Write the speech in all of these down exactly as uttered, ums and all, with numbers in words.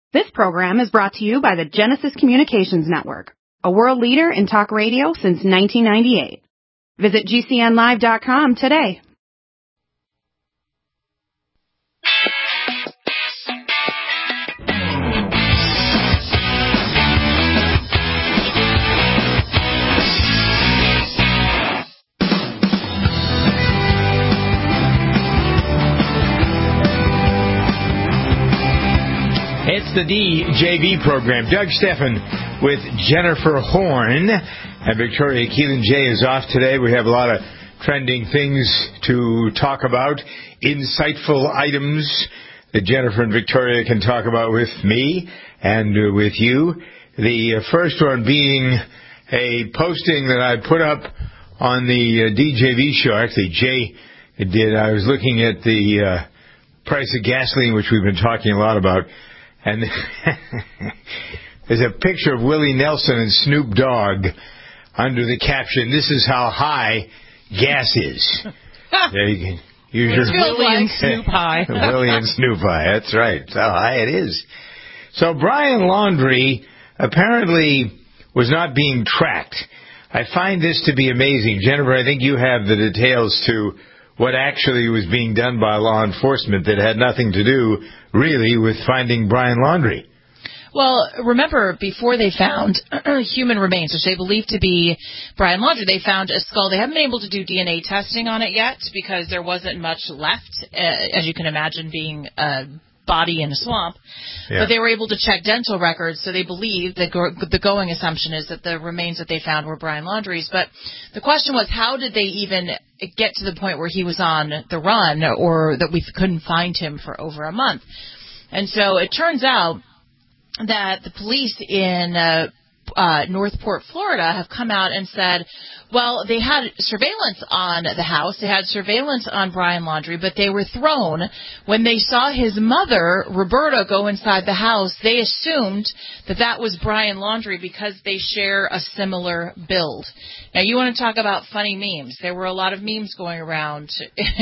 This program is brought to you by the Genesis Communications Network, a world leader in talk radio since nineteen ninety-eight. Visit G C N live dot com today. It's the D J V program. Doug Steffen with Jennifer Horn. And Victoria Keelan-Jay is off today. We have a lot of trending things to talk about. Insightful items that Jennifer and Victoria can talk about with me and uh, with you. The uh, first one being a posting that I put up on the uh, D J V show. Actually, Jay did. I was looking at the uh, price of gasoline, which we've been talking a lot about. And there's a picture of Willie Nelson and Snoop Dogg under the caption, "This is how high gas is." There you can use your Willie like. and Snoop high. Willie and Snoop high. That's right. That's how high it is. So Brian Laundrie apparently was not being tracked. I find this to be amazing. Jennifer, I think you have the details to what actually was being done by law enforcement that had nothing to do, really, with finding Brian Laundrie. Well, remember, before they found human remains, which they believe to be Brian Laundrie, they found a skull. They haven't been able to do D N A testing on it yet because there wasn't much left, uh, as you can imagine, being a body in a swamp. Yeah. But they were able to check dental records, so they believe that go- the going assumption is that the remains that they found were Brian Laundrie's. But the question was, how did they even get to the point where he was on the run or that we couldn't find him for over a month? And so it turns out that the police in uh, uh, Northport, Florida, have come out and said, well, they had surveillance on the house. They had surveillance on Brian Laundrie, but they were thrown. When they saw his mother, Roberta, go inside the house, they assumed that that was Brian Laundrie because they share a similar build. Now, you want to talk about funny memes. There were a lot of memes going around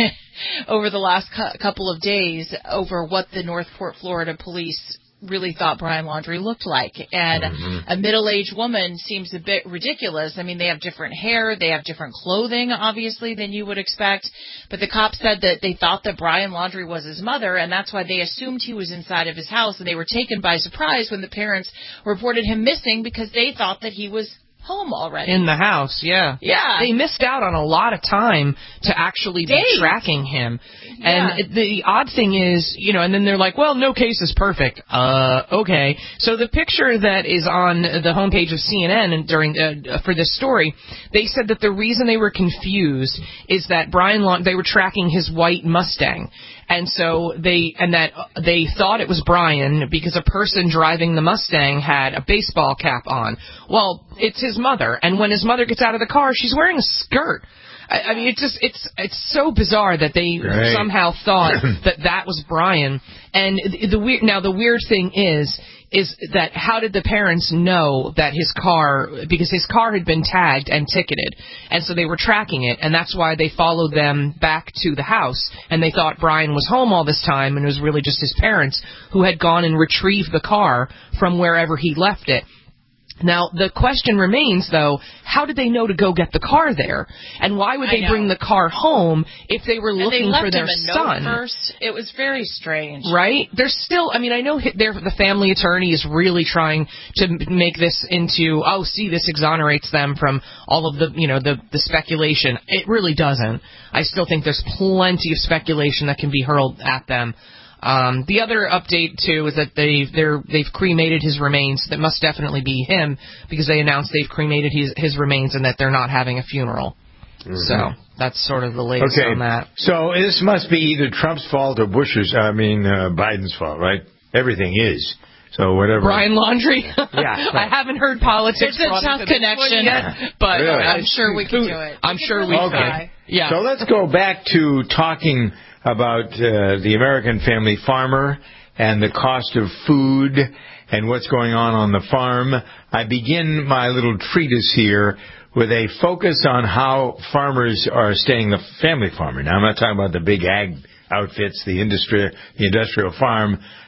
over the last cu- couple of days over what the Northport, Florida police really thought Brian Laundrie looked like. And mm-hmm. a middle-aged woman seems a bit ridiculous. I mean, they have different hair, they have different clothing, obviously, than you would expect. But the cops said that they thought that Brian Laundrie was his mother, and that's why they assumed he was inside of his house. And they were taken by surprise when the parents reported him missing because they thought that he was home already. In the house, yeah. Yeah. They missed out on a lot of time to actually Days. be tracking him. Yeah. And it, the odd thing is, you know, and then they're like, well, no case is perfect. Uh, okay. So the picture that is on the homepage of C N N and during uh, for this story, they said that the reason they were confused is that Brian Laundrie, they were tracking his white Mustang. And so they, and that they thought it was Brian because a person driving the Mustang had a baseball cap on. Well, it's his mother. And when his mother gets out of the car, she's wearing a skirt. I, I mean, it just, it's, it's so bizarre that they right. somehow thought that that was Brian. And the, the weird, now the weird thing is, is that how did the parents know that his car, because his car had been tagged and ticketed, and so they were tracking it, and that's why they followed them back to the house, and they thought Brian was home all this time, and it was really just his parents who had gone and retrieved the car from wherever he left it. Now, the question remains, though, how did they know to go get the car there? And why would they bring the car home if they were looking for their son? First. It was very strange. Right? There's still, I mean, I know they're, the family attorney is really trying to make this into, oh, see, this exonerates them from all of the, you know, the, the speculation. It really doesn't. I still think there's plenty of speculation that can be hurled at them. Um, the other update, too, is that they've, they're, they've cremated his remains. That must definitely be him because they announced they've cremated his, his remains and that they're not having a funeral. Mm-hmm. So that's sort of the latest okay. on that. So this must be either Trump's fault or Bush's, I mean, uh, Biden's fault, right? Everything is. So whatever. Brian Laundrie? Yeah. Right. I haven't heard politics. It's a tough connection, yet, but really? I'm sure we can do it. I'm we sure really we can. Okay. Yeah. So let's go back to talking about uh, the American family farmer and the cost of food and what's going on on the farm. I begin my little treatise here with a focus on how farmers are staying the family farmer. Now, I'm not talking about the big ag outfits, the industry, the industrial farm,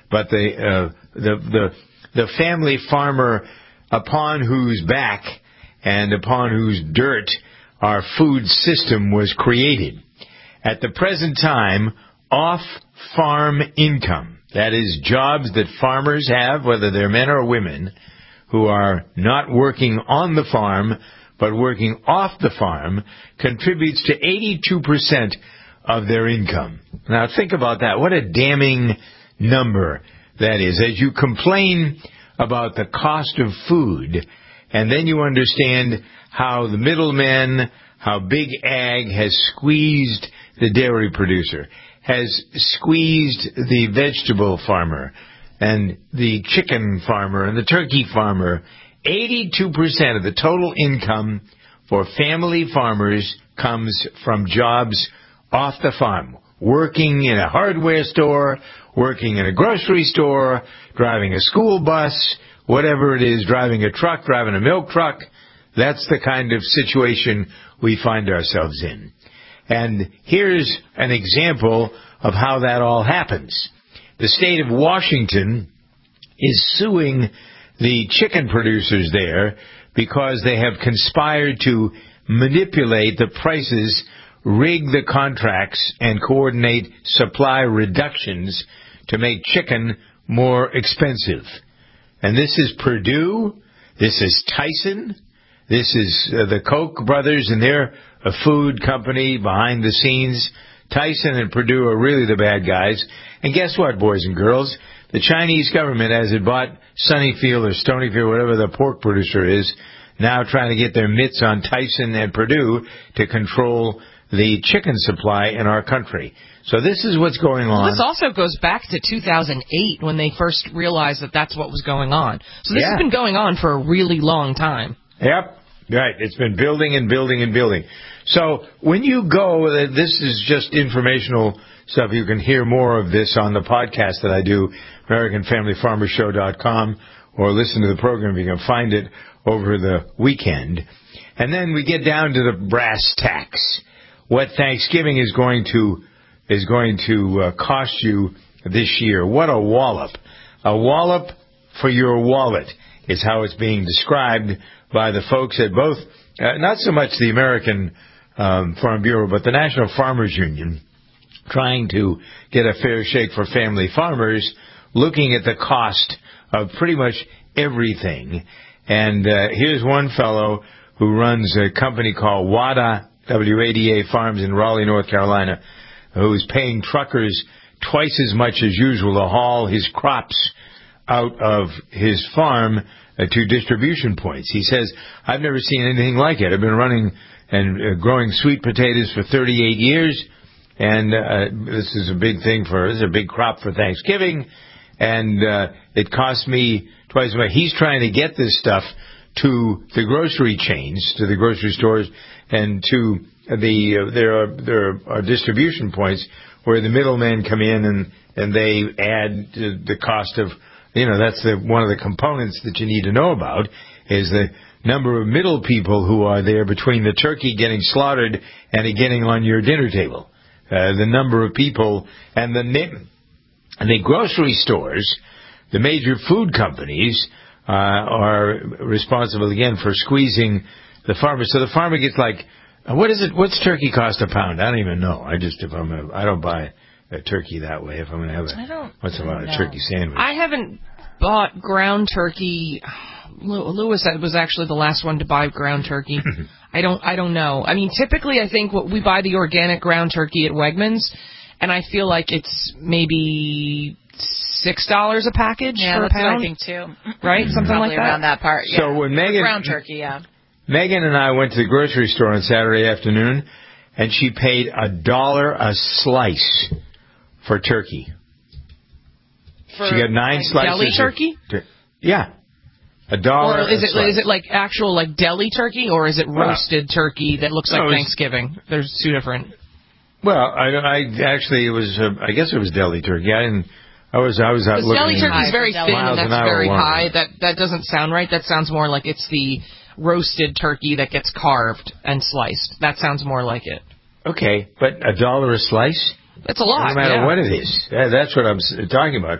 but the uh, the the the family farmer upon whose back and upon whose dirt our food system was created. At the present time, off-farm income, that is, jobs that farmers have, whether they're men or women, who are not working on the farm, but working off the farm, contributes to eighty-two percent of their income. Now, think about that. What a damning number that is. As you complain about the cost of food, and then you understand how the middlemen, how big ag has squeezed the dairy producer, has squeezed the vegetable farmer, and the chicken farmer, and the turkey farmer. eighty-two percent of the total income for family farmers comes from jobs off the farm. Working in a hardware store, working in a grocery store, driving a school bus, whatever it is, driving a truck, driving a milk truck. That's the kind of situation we find ourselves in. And here's an example of how that all happens. The state of Washington is suing the chicken producers there because they have conspired to manipulate the prices, rig the contracts, and coordinate supply reductions to make chicken more expensive. And this is Purdue, this is Tyson, this is uh, the Koch brothers and their uh, food company behind the scenes. Tyson and Purdue are really the bad guys. And guess what, boys and girls? The Chinese government, as it bought Sunnyfield or Stonyfield, whatever the pork producer is, now trying to get their mitts on Tyson and Purdue to control the chicken supply in our country. So this is what's going on. Well, this also goes back to two thousand eight when they first realized that that's what was going on. So this yeah. has been going on for a really long time. Yep. Right. It's been building and building and building. So when you go, this is just informational stuff. You can hear more of this on the podcast that I do, American Family Farmer Show dot com, or listen to the program. You can find it over the weekend. And then we get down to the brass tacks. What Thanksgiving is going to is going to uh, cost you this year. What a wallop. A wallop for your wallet is how it's being described by the folks at both, uh, not so much the American um, Farm Bureau, but the National Farmers Union, trying to get a fair shake for family farmers, looking at the cost of pretty much everything. And uh, here's one fellow who runs a company called WADA, W A D A Farms in Raleigh, North Carolina, who's paying truckers twice as much as usual to haul his crops out of his farm uh, to distribution points. He says, I've never seen anything like it. I've been running and uh, growing sweet potatoes for thirty-eight years, and uh, this is a big thing for, this is a big crop for Thanksgiving, and uh, it costs me twice as much. He's trying to get this stuff to the grocery chains, to the grocery stores, and to the uh, there are there are distribution points where the middlemen come in and and they add uh, the cost of, you know, that's the one of the components that you need to know about is the number of middle people who are there between the turkey getting slaughtered and it getting on your dinner table. Uh, the number of people and the and the grocery stores, the major food companies uh, are responsible again for squeezing the farmer. So the farmer gets like, what is it? What's turkey cost a pound? I don't even know. I just if I'm a, I don't buy a turkey that way. If I'm going to have a I don't, what's I about don't a turkey sandwich? I haven't bought ground turkey. Lewis was actually the last one to buy ground turkey. I don't. I don't know. I mean, typically, I think what we buy the organic ground turkey at Wegmans, and I feel like it's maybe six dollars a package yeah, for a that's pound. What I think too. Right, something Probably like that. around that part. Yeah. So when Megan ground turkey, yeah. Megan and I went to the grocery store on Saturday afternoon, and she paid a dollar a slice for turkey. For she got nine like slices. Deli of turkey? Tur- yeah. A dollar Or is a it slice. is it like actual like deli turkey, or is it roasted uh, turkey that looks like no, Thanksgiving? There's two different. Well, I, I actually it was uh, I guess it was deli turkey. I didn't. I was I was out looking. Deli turkey is very thin and that's very high. That that doesn't sound right. That sounds more like it's the roasted turkey that gets carved and sliced. That sounds more like it. Okay, but a dollar a slice? That's a lot. No matter yeah. what it is. Yeah, that's what I'm talking about.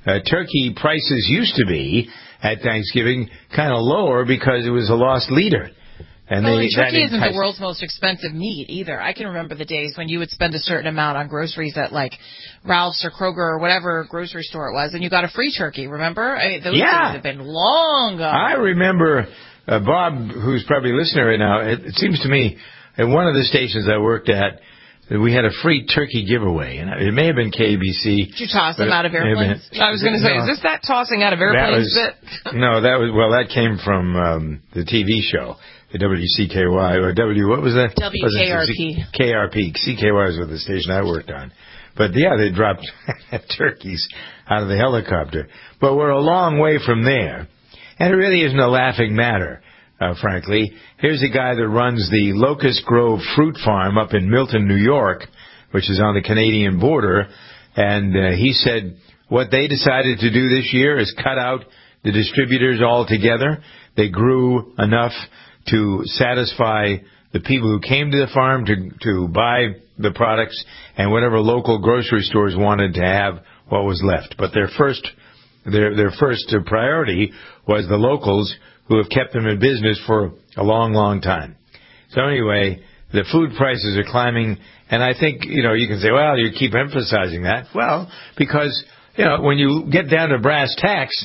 uh, turkey prices used to be at Thanksgiving kind of lower because it was a lost leader. And well, they, and turkey isn't enticed- the world's most expensive meat either. I can remember the days when you would spend a certain amount on groceries at like Ralph's or Kroger or whatever grocery store it was, and you got a free turkey. Remember? I mean, those yeah. days have been long gone. I remember uh, Bob, who's probably listening right now. It, it seems to me at one of the stations I worked at, we had a free turkey giveaway, and it may have been K B C. Did you toss them out of airplanes? I was going to say, no, is this that tossing out of airplanes that was, bit? No, that was well, that came from um, the T V show, the W C K Y or W. What was that? W K R P. K R P. C K Y was the station I worked on. But yeah, they dropped turkeys out of the helicopter. But we're a long way from there, and it really isn't a laughing matter. Uh, frankly, here's a guy that runs the Locust Grove Fruit Farm up in Milton, New York, which is on the Canadian border, and uh, he said what they decided to do this year is cut out the distributors altogether. They grew enough to satisfy the people who came to the farm to to buy the products, and whatever local grocery stores wanted to have what was left. But their first their their first priority was the locals, who have kept them in business for a long, long time. So anyway, the food prices are climbing, and I think, you know, you can say, well, you keep emphasizing that. Well, because, you know, when you get down to brass tacks,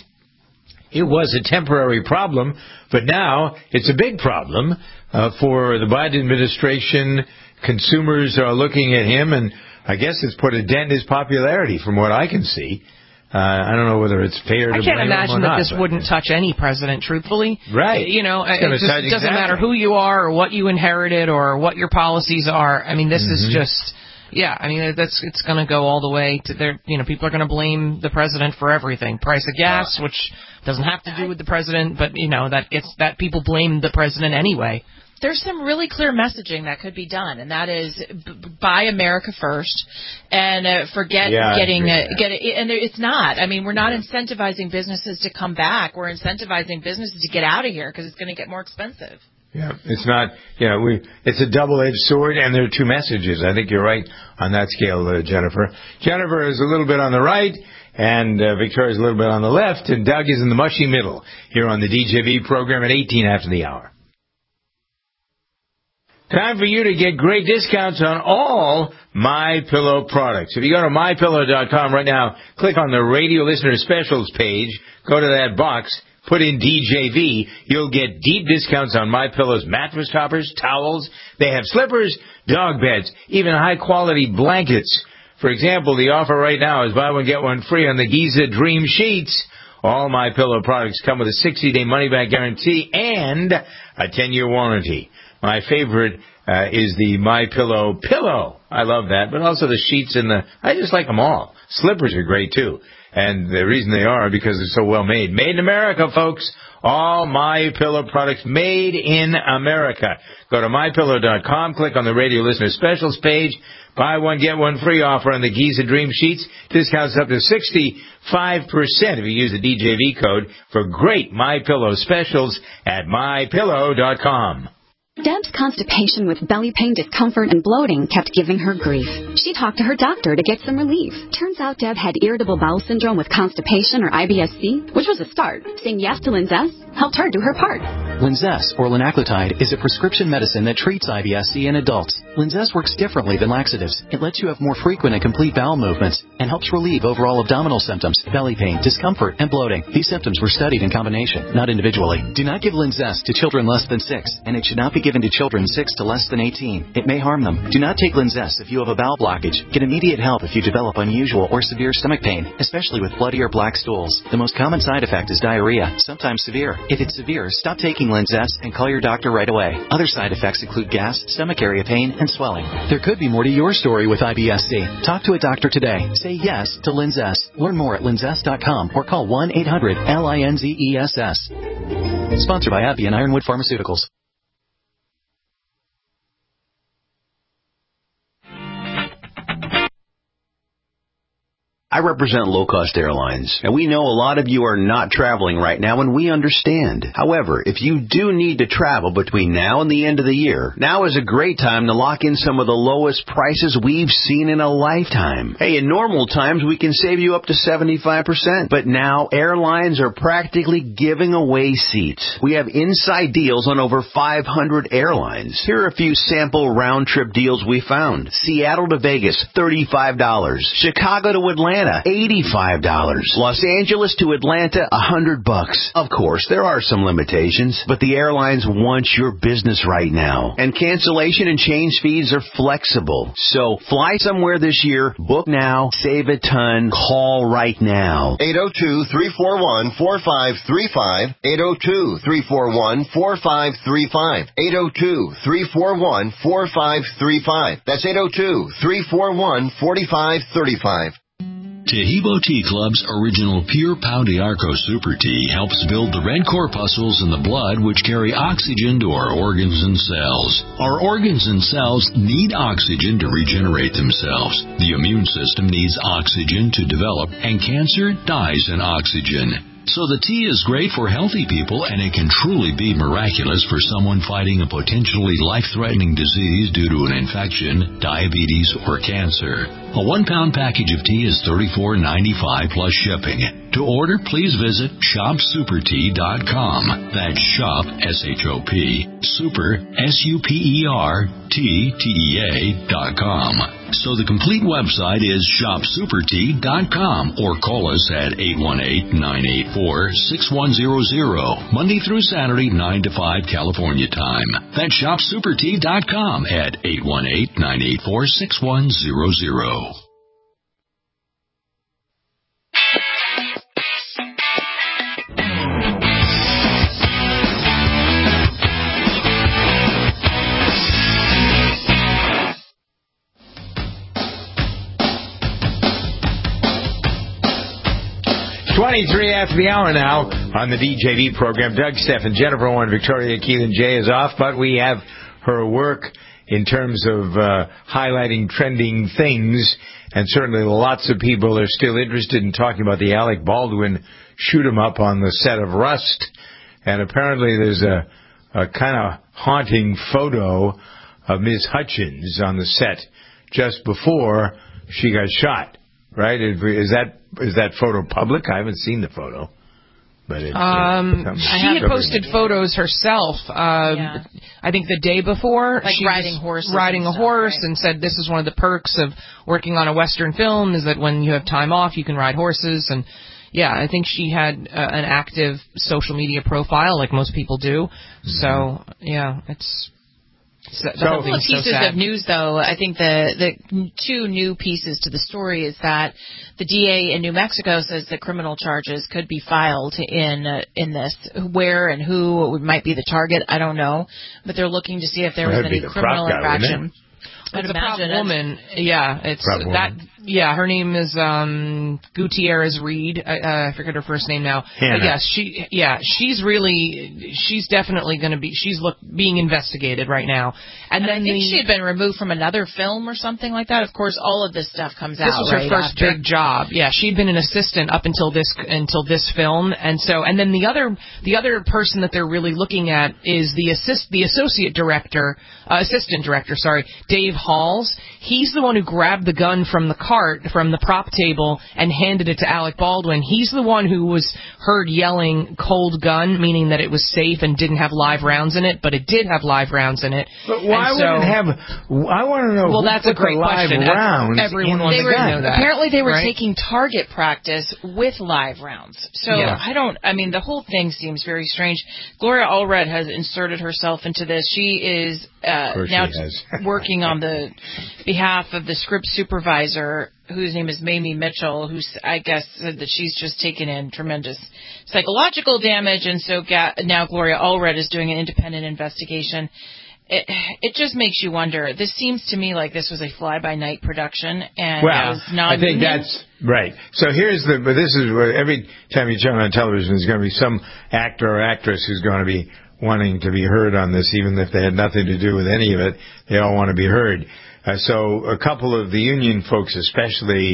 it was a temporary problem, but now it's a big problem uh, for the Biden administration. Consumers are looking at him, and I guess it's put a dent in his popularity from what I can see. Uh, I don't know whether it's fair to I can't blame imagine him or that not, this wouldn't touch any president, truthfully. Right. You know, It's it gonna just touch doesn't exactly. matter who you are or what you inherited or what your policies are. I mean, this Mm-hmm. is just, yeah, I mean, that's it's going to go all the way to their, you know, people are going to blame the president for everything. Price of gas, which doesn't have to do with the president, but, you know, that gets, that people blame the president anyway. There's some really clear messaging that could be done, and that is b- buy America first, and uh, forget yeah, getting uh, that. get it. And it's not. I mean, we're not incentivizing businesses to come back. We're incentivizing businesses to get out of here because it's going to get more expensive. Yeah, it's not. You know, we. It's a double-edged sword, and there are two messages. I think you're right on that scale, uh, Jennifer. Jennifer is a little bit on the right, and uh, Victoria is a little bit on the left, and Doug is in the mushy middle here on the D J V program at eighteen after the hour. Time for you to get great discounts on all MyPillow products. If you go to my pillow dot com right now, click on the radio listener specials page, go to that box, put in D J V, you'll get deep discounts on MyPillow's mattress toppers, towels. They have slippers, dog beds, even high-quality blankets. For example, the offer right now is buy one, get one free on the Giza Dream Sheets. All MyPillow products come with a sixty-day money-back guarantee and a ten-year warranty. My favorite uh, is the MyPillow pillow. I love that, but also the sheets and the, I just like them all. Slippers are great, too. And the reason they are because they're so well made. Made in America, folks. All MyPillow products made in America. Go to my pillow dot com, click on the radio listener specials page. Buy one, get one free offer on the Giza Dream Sheets. Discounts up to sixty-five percent if you use the D J V code for great MyPillow specials at my pillow dot com. Deb's constipation with belly pain, discomfort, and bloating kept giving her grief. She talked to her doctor to get some relief. Turns out Deb had irritable bowel syndrome with constipation, or I B S C, which was a start. Saying yes to Linzess helped her do her part. Linzess, or linaclotide, is a prescription medicine that treats I B S C in adults. Linzess works differently than laxatives. It lets you have more frequent and complete bowel movements and helps relieve overall abdominal symptoms, belly pain, discomfort, and bloating. These symptoms were studied in combination, not individually. Do not give Linzess to children less than six, and it should not be given to children six to less than eighteen. It may harm them. Do not take Linzess if you have a bowel blockage. Get immediate help if you develop unusual or severe stomach pain, especially with bloody or black stools. The most common side effect is diarrhea, sometimes severe. If it's severe, stop taking Linzess and call your doctor right away. Other side effects include gas, stomach area pain, and swelling. There could be more to your story with I B S C. Talk to a doctor today. Say yes to Linzess. Learn more at linzess dot com or call one eight hundred L I N Z E S S. Sponsored by AbbVie and Ironwood Pharmaceuticals. I represent low-cost airlines, and we know a lot of you are not traveling right now, and we understand. However, if you do need to travel between now and the end of the year, now is a great time to lock in some of the lowest prices we've seen in a lifetime. Hey, in normal times, we can save you up to seventy-five percent, but now airlines are practically giving away seats. We have inside deals on over five hundred airlines. Here are a few sample round-trip deals we found. Seattle to Vegas, thirty-five dollars. Chicago to Atlanta, eighty-five dollars. Los Angeles to Atlanta, one hundred bucks. Of course, there are some limitations, but the airlines want your business right now. And cancellation and change fees are flexible. So fly somewhere this year, book now, save a ton, call right now. eight oh two, three four one, four five three five. eight oh two, three four one, four five three five. eight oh two, three four one, four five three five. That's eight oh two, three four one, four five three five. Tahibo Tea Club's original Pure Pau de Arco Super Tea helps build the red corpuscles in the blood which carry oxygen to our organs and cells. Our organs and cells need oxygen to regenerate themselves. The immune system needs oxygen to develop, and cancer dies in oxygen. So the tea is great for healthy people, and it can truly be miraculous for someone fighting a potentially life-threatening disease due to an infection, diabetes, or cancer. A one-pound package of tea is thirty-four ninety-five plus shipping. To order, please visit shop super tea dot com. That's shop, S H O P, super, S U P E R, T, T E A, dot com. So the complete website is shop super tea dot com, or call us at eight one eight, nine eight four, six one zero zero, Monday through Saturday, nine to five California time. That's shop super tea dot com at eight one eight, nine eight four, six one zero zero. twenty-three after the hour now on the D J V program. Doug Stephan, Jennifer Warren, Victoria Keelan Jay is off, but we have her work in terms of uh, highlighting trending things, and certainly lots of people are still interested in talking about the Alec Baldwin shoot-'em-up on the set of Rust, and apparently there's a, a kind of haunting photo of Miz Hutchins on the set just before she got shot. Right? Is that is that photo public? I haven't seen the photo. But it, um, uh, she had posted photos herself. Uh, yeah. I think the day before, like she riding was horses, riding a stuff, horse, right? And said this is one of the perks of working on a Western film is that when you have time off, you can ride horses. And yeah, I think she had uh, an active social media profile, like most people do. Mm-hmm. So yeah, it's. So, a couple of pieces so of news, though. I think the the two new pieces to the story is that the D A in New Mexico says that criminal charges could be filed in uh, in this. Where and who might be the target, I don't know, but they're looking to see if there was any criminal infraction. It's a prop woman. Yeah, it's prop that. Woman. Yeah, her name is um Gutierrez Reed. I, uh, I forget her first name now. Hannah. But yes, she. Yeah, she's really. She's definitely going to be. She's look being investigated right now. And, and then I think the, she had been removed from another film or something like that. Of course, all of this stuff comes this out. This was right her first after. big job. Yeah, she'd been an assistant up until this until this film, and so and then the other the other person that they're really looking at is the assist the associate director, uh, assistant director. Sorry, Dave Halls. He's the one who grabbed the gun from the cart, from the prop table, and handed it to Alec Baldwin. He's the one who was heard yelling cold gun, meaning that it was safe and didn't have live rounds in it, but it did have live rounds in it. But why so, would it have... I want to know well, who that's put a great the live question. rounds Everyone in wants the to gun. know that. Apparently they were right? taking target practice with live rounds. So yeah. I don't... I mean, the whole thing seems very strange. Gloria Allred has inserted herself into this. She is uh, now working on the behalf of the script supervisor, whose name is Mamie Mitchell, who's, I guess, said that she's just taken in tremendous psychological damage, and so ga- now Gloria Allred is doing an independent investigation. It, it just makes you wonder. This seems to me like this was a fly-by-night production, and well, it was not. I think that's right. So here's the. But this is where every time you turn on television, there's going to be some actor or actress who's going to be wanting to be heard on this, even if they had nothing to do with any of it. They all want to be heard. Uh, so a couple of the union folks, especially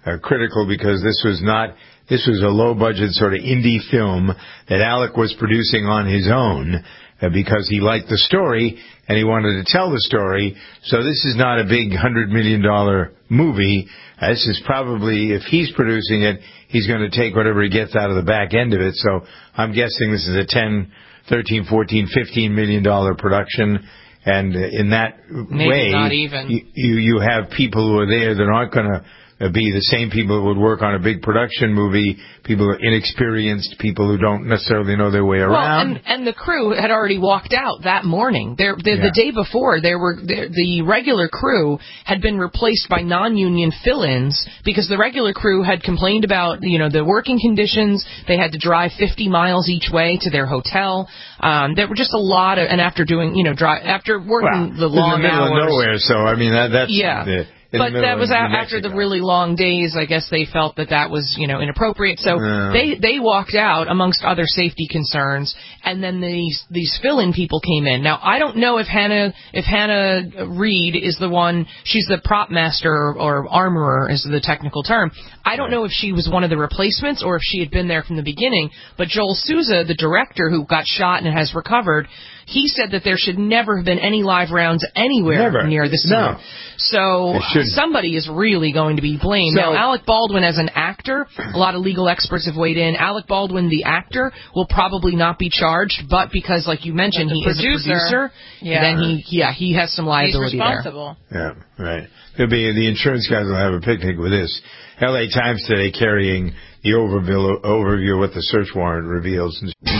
uh, critical because this was not, this was a low-budget sort of indie film that Alec was producing on his own uh, because he liked the story and he wanted to tell the story. So this is not a big one hundred million dollars movie. Uh, this is probably, if he's producing it, he's going to take whatever he gets out of the back end of it. So I'm guessing this is a ten, thirteen, fourteen, fifteen million dollars production. And in that Maybe way, not even. You, you you have people who are there that aren't going to be the same people who would work on a big production movie, people who are inexperienced, people who don't necessarily know their way around. Well, and, and the crew had already walked out that morning. There, the, yeah. the day before, there were there, the regular crew had been replaced by non-union fill-ins because the regular crew had complained about, you know, the working conditions. They had to drive fifty miles each way to their hotel. Um, there were just a lot of, and after doing, you know, drive after working well, the long in the middle hours. Of nowhere, so I mean that, that's yeah. The, But that was after the really long days. I guess they felt that that was, you know, inappropriate. So yeah. they they walked out amongst other safety concerns, and then these these fill-in people came in. Now I don't know if Hannah if Hannah Reed is the one. She's the prop master or, or armorer is the technical term. I don't know if she was one of the replacements or if she had been there from the beginning. But Joel Souza, the director who got shot and has recovered, he said that there should never have been any live rounds anywhere never. near the scene. No. So somebody is really going to be blamed. So, now, Alec Baldwin as an actor, a lot of legal experts have weighed in. Alec Baldwin, the actor, will probably not be charged, but because, like you mentioned, he producer, is a producer, yeah. then he, yeah, he has some liability He's responsible. there. Yeah, right. There'll be the insurance guys will have a picnic with this. L A Times today carrying the overview, overview of what the search warrant reveals.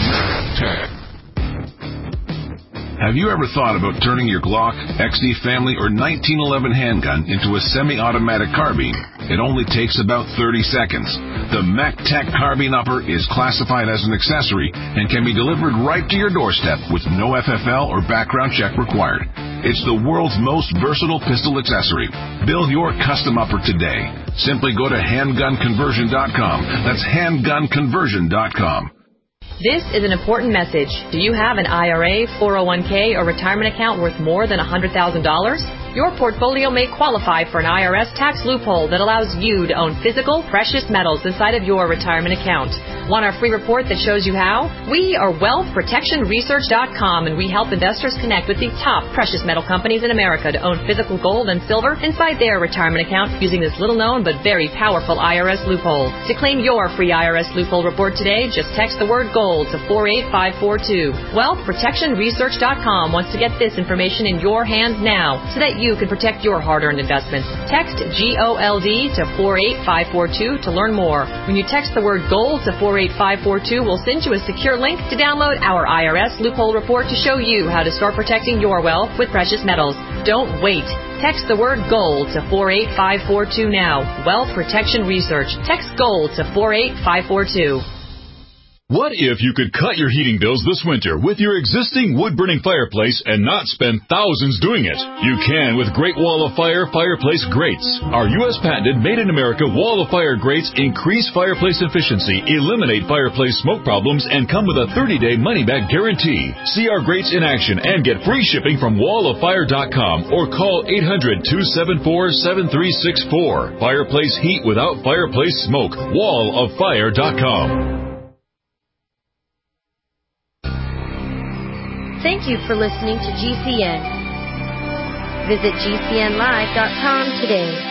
Have you ever thought about turning your Glock, X D Family, or nineteen eleven handgun into a semi-automatic carbine? It only takes about thirty seconds. The MacTech Carbine Upper is classified as an accessory and can be delivered right to your doorstep with no F F L or background check required. It's the world's most versatile pistol accessory. Build your custom upper today. Simply go to handgun conversion dot com. That's handgun conversion dot com. This is an important message. Do you have an I R A, four oh one k, or retirement account worth more than one hundred thousand dollars? Your portfolio may qualify for an I R S tax loophole that allows you to own physical, precious metals inside of your retirement account. Want our free report that shows you how? We are wealth protection research dot com, and we help investors connect with the top precious metal companies in America to own physical gold and silver inside their retirement account using this little-known but very powerful I R S loophole. To claim your free I R S loophole report today, just text the word GOLD to four eight five four two. wealth protection research dot com wants to get this information in your hands now so that you can protect your hard-earned investments. Text G O L D to four eight five four two to learn more. When you text the word GOLD to four eight five four two, we'll send you a secure link to download our I R S loophole report to show you how to start protecting your wealth with precious metals. Don't wait. Text the word GOLD to four eight five four two now. Wealth Protection Research. Text GOLD to four eight five four two. What if you could cut your heating bills this winter with your existing wood-burning fireplace and not spend thousands doing it? You can with Great Wall of Fire Fireplace Grates. Our U S patented made-in-America Wall of Fire grates increase fireplace efficiency, eliminate fireplace smoke problems, and come with a thirty-day money-back guarantee. See our grates in action and get free shipping from wall of fire dot com or call eight hundred, two seven four, seven three six four. Fireplace heat without fireplace smoke. wall of fire dot com. Thank you for listening to G C N. Visit G C N live dot com today.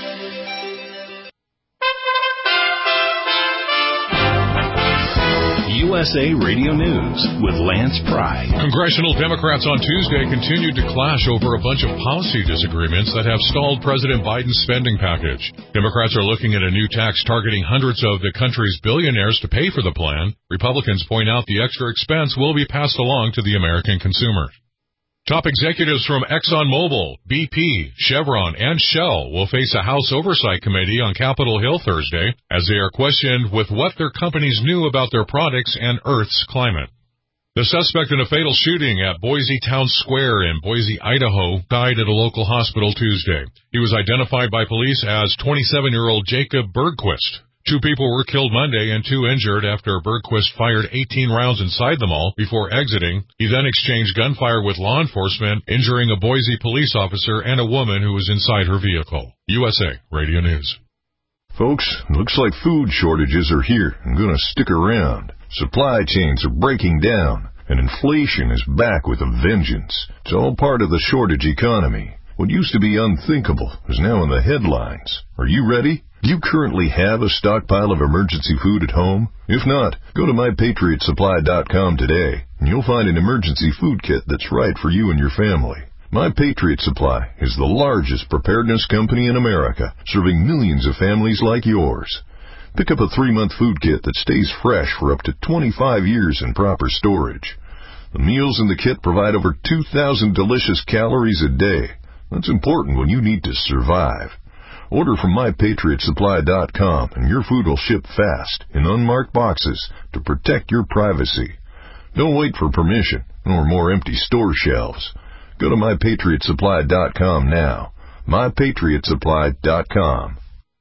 U S A Radio News with Lance Pry. Congressional Democrats on Tuesday continued to clash over a bunch of policy disagreements that have stalled President Biden's spending package. Democrats are looking at a new tax targeting hundreds of the country's billionaires to pay for the plan. Republicans point out the extra expense will be passed along to the American consumer. Top executives from ExxonMobil, B P, Chevron, and Shell will face a House Oversight Committee on Capitol Hill Thursday as they are questioned with what their companies knew about their products and Earth's climate. The suspect in a fatal shooting at Boise Town Square in Boise, Idaho, died at a local hospital Tuesday. He was identified by police as twenty-seven-year-old Jacob Bergquist. Two people were killed Monday and two injured after Bergquist fired eighteen rounds inside the mall before exiting. He then exchanged gunfire with law enforcement, injuring a Boise police officer and a woman who was inside her vehicle. U S A Radio News. Folks, looks like food shortages are here and going to stick around. Supply chains are breaking down, and inflation is back with a vengeance. It's all part of the shortage economy. What used to be unthinkable is now in the headlines. Are you ready? Do you currently have a stockpile of emergency food at home? If not, go to my patriot supply dot com today, and you'll find an emergency food kit that's right for you and your family. My Patriot Supply is the largest preparedness company in America, serving millions of families like yours. Pick up a three-month food kit that stays fresh for up to twenty-five years in proper storage. The meals in the kit provide over two thousand delicious calories a day. That's important when you need to survive. Order from my patriot supply dot com and your food will ship fast in unmarked boxes to protect your privacy. Don't wait for permission or more empty store shelves. Go to my patriot supply dot com now. my patriot supply dot com.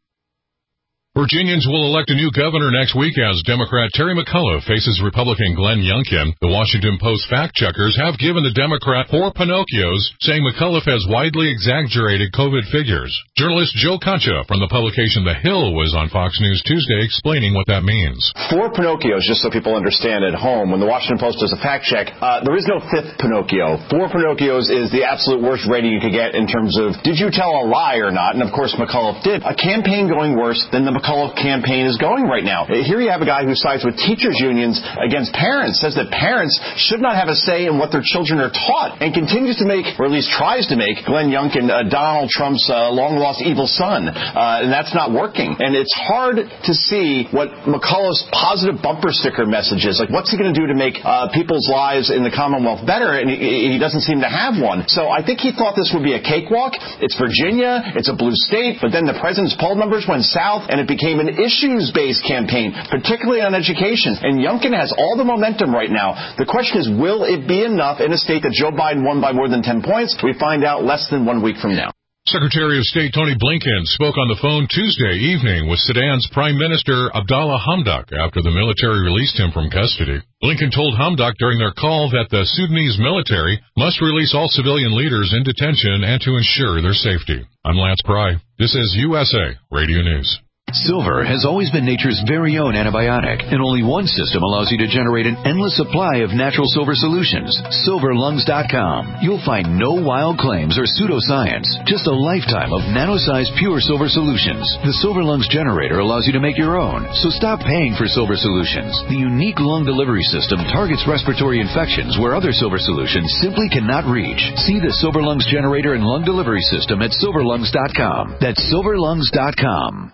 Virginians will elect a new governor next week as Democrat Terry McAuliffe faces Republican Glenn Youngkin. The Washington Post fact-checkers have given the Democrat four Pinocchios, saying McAuliffe has widely exaggerated COVID figures. Journalist Joe Concha from the publication The Hill was on Fox News Tuesday explaining what that means. Four Pinocchios, just so people understand at home, when the Washington Post does a fact-check, uh, there is no fifth Pinocchio. Four Pinocchios is the absolute worst rating you could get in terms of, did you tell a lie or not? And, of course, McAuliffe did. A campaign going worse than the McAuliffe campaign is going right now. Here you have a guy who sides with teachers unions against parents, says that parents should not have a say in what their children are taught, and continues to make, or at least tries to make, Glenn Youngkin uh, Donald Trump's uh, long-lost evil son. Uh, and that's not working. And it's hard to see what McAuliffe's positive bumper sticker message is. Like, what's he going to do to make uh, people's lives in the Commonwealth better? And he, he doesn't seem to have one. So I think he thought this would be a cakewalk. It's Virginia. It's a blue state. But then the president's poll numbers went south, and it became an issues-based campaign, particularly on education. And Youngkin has all the momentum right now. The question is, will it be enough in a state that Joe Biden won by more than ten points? We find out less than one week from now. Secretary of State Tony Blinken spoke on the phone Tuesday evening with Sudan's Prime Minister Abdallah Hamdok after the military released him from custody. Blinken told Hamdok during their call that the Sudanese military must release all civilian leaders in detention and to ensure their safety. I'm Lance Pry. This is U S A Radio News. Silver has always been nature's very own antibiotic, and only one system allows you to generate an endless supply of natural silver solutions. silver lungs dot com. You'll find no wild claims or pseudoscience, just a lifetime of nano-sized pure silver solutions. The Silver Lungs generator allows you to make your own, so stop paying for silver solutions. The unique lung delivery system targets respiratory infections where other silver solutions simply cannot reach. See the Silver Lungs generator and lung delivery system at silver lungs dot com. That's silver lungs dot com.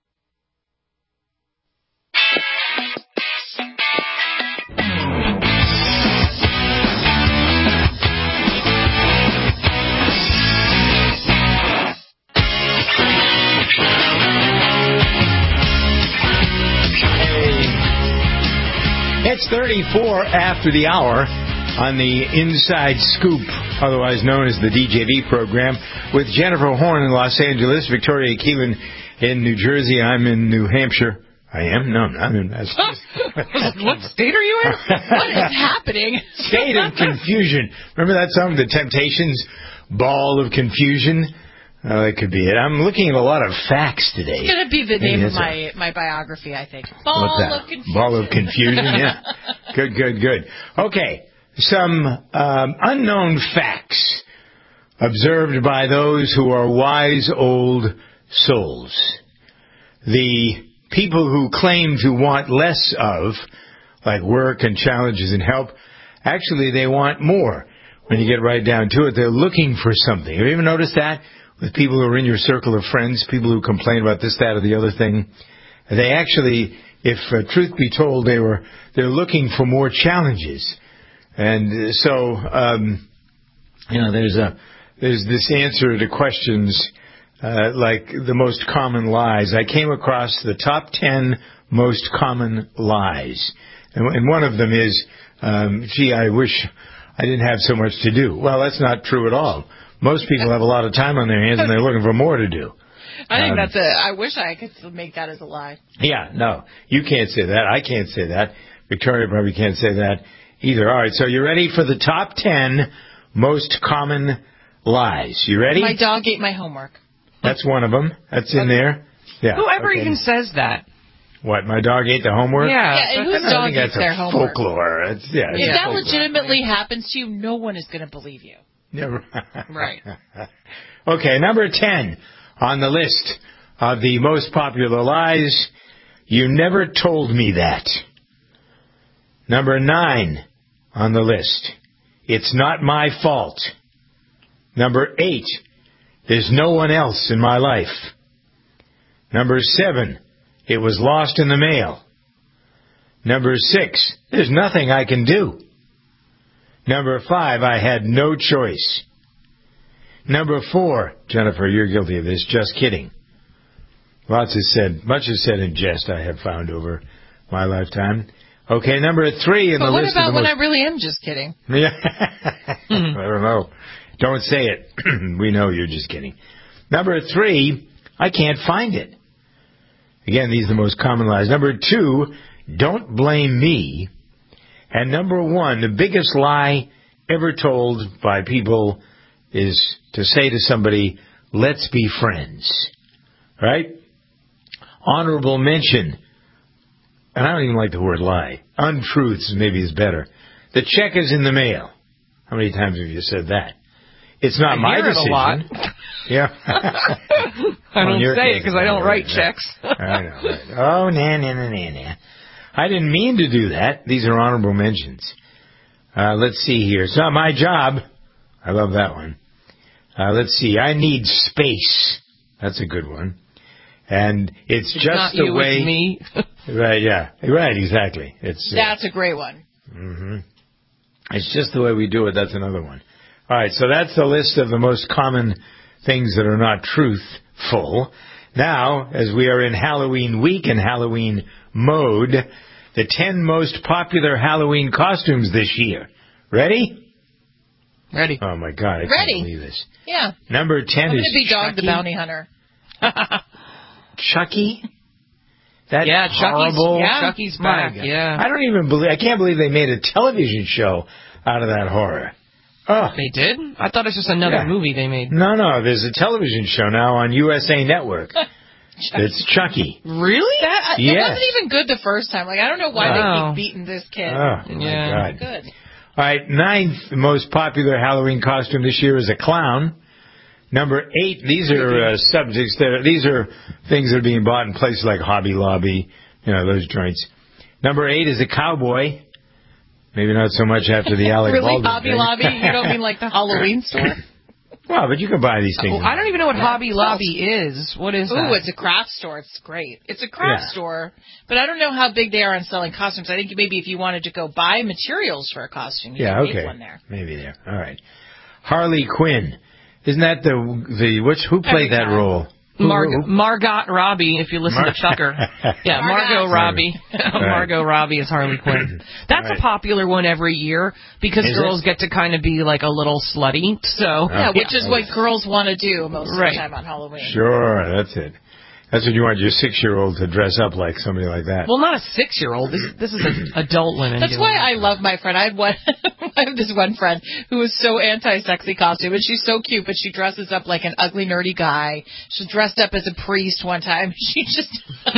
It's thirty-four after the hour on the Inside Scoop, otherwise known as the D J V program, with Jennifer Horn in Los Angeles, Victoria Keelan in New Jersey. I'm in New Hampshire. I am? No, I'm in Massachusetts. What state are you in? What is happening? State of confusion. Remember that song, The Temptations, Ball of Confusion? Oh, that could be it. I'm looking at a lot of facts today. It's going to be the Maybe name of a, my, my biography, I think. Ball of Confusion. Ball of Confusion, yeah. Good, good, good. Okay, some um, unknown facts observed by those who are wise old souls. The people who claim to want less of, like work and challenges and help, actually they want more. When you get right down to it, they're looking for something. Have you ever noticed that? With people who are in your circle of friends, people who complain about this, that, or the other thing, they actually, if uh, truth be told, they were they're looking for more challenges, and so um, you know there's a there's this answer to questions uh, like the most common lies. I came across the top ten most common lies, and, and one of them is, um, "Gee, I wish I didn't have so much to do." Well, that's not true at all. Most people have a lot of time on their hands, and they're looking for more to do. I think um, that's a. I wish I could make that as a lie. Yeah, no, you can't say that. I can't say that. Victoria probably can't say that either. All right, so you ready for the top ten most common lies? You ready? My dog ate my homework. That's one of them. That's in there. Yeah. Whoever okay. even says that. What, my dog ate the homework? Yeah. Yeah, and whose I dog think eats that's their a homework? folklore. It's, yeah, If it's that folklore. legitimately happens to you, no one is going to believe you. Yeah, right. Okay, number ten on the list of the most popular lies. You never told me that. Number nine on the list. It's not my fault. Number eight. There's no one else in my life. Number seven. It was lost in the mail. Number six. There's nothing I can do. Number five. I had no choice. Number four. Jennifer, you're guilty of this. Just kidding. Lots is said, much is said in jest, I have found over my lifetime. Okay, number three in but the what list about of the when most... I really am just kidding? Yeah. I don't know. Don't say it. We know you're just kidding. Number three, I can't find it. Again, these are the most common lies. Number two, don't blame me. And number one, the biggest lie ever told by people is to say to somebody, let's be friends. Right? Honorable mention. And I don't even like the word lie. Untruths maybe is better. The check is in the mail. How many times have you said that? It's not I my hear it decision. a lot. Yeah. I don't well, say it because I don't write checks. I know. Right. Oh, nah, nah, nah, nah, nah. I didn't mean to do that. These are honorable mentions. Uh, let's see here. It's not my job. I love that one. Uh, let's see. I need space. That's a good one. And it's, it's just not the you, way. It's me. Right, yeah. Right, exactly. It's uh, That's a great one. Mm-hmm. It's just the way we do it. That's another one. All right, so that's the list of the most common things that are not truthful. Now, as we are in Halloween week and Halloween mode, the ten most popular Halloween costumes this year. Ready? Ready. Oh, my God. I Ready. can't believe this. Yeah. Number ten I'm is going to be Dog Chucky. the Bounty Hunter. Chucky? That yeah, Chucky's, horrible. yeah. Chucky's back. Yeah. I don't even believe, I can't believe they made a television show out of that horror. Oh. They did? I thought it was just another Yeah. movie they made. No, no, there's a television show now on U S A Network. It's Chucky. Really? That, Yes. It wasn't even good the first time. Like, I don't know why Wow. they keep beating this kid. Oh, my Yeah. God. Good. All right, ninth most popular Halloween costume this year is a clown. Number eight, these are uh, subjects that are, these are things that are being bought in places like Hobby Lobby, you know, those joints. Number eight is a cowboy. Maybe not so much after the Alec Really, Baldwin Hobby thing. Lobby? You don't mean like the Halloween store? Well, but you can buy these things. Oh, I don't even know what Hobby Lobby is. What is Ooh, that? it's a craft store. It's great. It's a craft Yeah. store, but I don't know how big they are on selling costumes. I think maybe if you wanted to go buy materials for a costume, you Yeah, could okay. make one there. Maybe there. All right. Harley Quinn. Isn't that the the which who played that role? Mar- Who- who- Margot Robbie, if you listen Mar- to Tucker. Yeah, Margot, Margot. Robbie. Right. Margot Robbie is Harley Quinn. That's Right. a popular one every year because Is girls it? get to kind of be like a little slutty. So Yeah, which is okay. what girls want to do most of Right. the time on Halloween. Sure, that's it. That's what you want your six-year-old to dress up like, somebody like that. Well, not a six-year-old. This, this is an adult women. That's doing why it. I love my friend. I had one. I have this one friend who is so anti-sexy costume, and she's so cute, but she dresses up like an ugly, nerdy guy. She dressed up as a priest one time. She just